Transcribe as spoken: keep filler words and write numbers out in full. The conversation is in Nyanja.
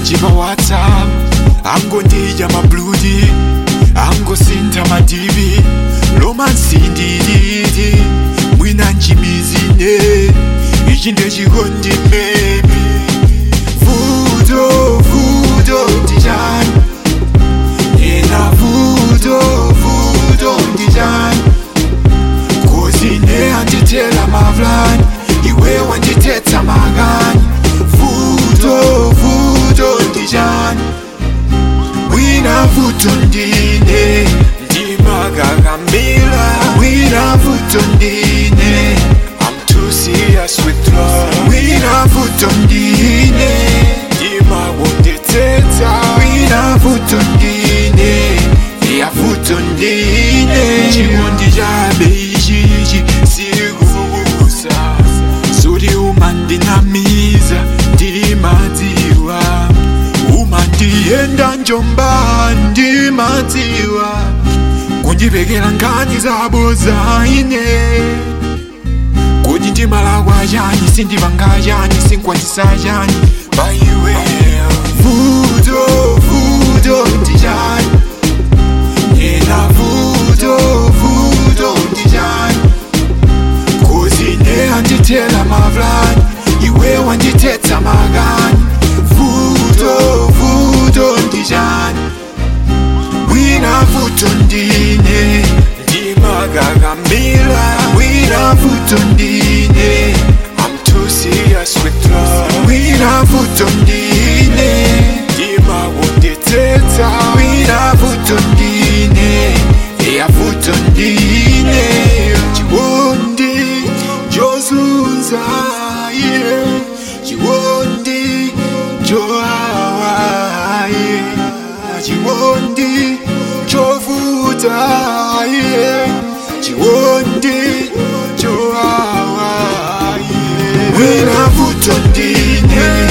chipa WhatsApp angondija mabludi angosinta madivi romansindididi mwina nchimizine ichi ndechikondi baby vudo vudo ndijani ena vudo vudo ndijani kozine anditela mavlani iwe wanditeta magani vudo vudo ndijani mwina vudo ndine ndimagagamila mwina vudo ndine I'm too serious with love mwina vudo ndine ndimagondeteta mwina vudo ndine ya vudo ndine chimondi chabe ichichi sikukusa suri umandinamiza ndimatiwa umandienda njomba ndimatiwa kundibekela nkani zabo zaine kuti ndimalakwa yani sindivanga yani sinkwatisa yani baiwe vudo vudo ndijani ena vudo vudo ndijani kozine anditela mavlani iwe wanditeta magani vudo vudo ndijani mwina vudo ndine ndimagagamila mwina vudo ndine I'm too serious with love mwina vudo ndine ndimagondeteta mwina vudo ndine ya vudo ndine chikondi chozunza yeah chikondi chowawa yeah chikondi chovuta yeah chikondi chowawa yeah mwina vudo ndine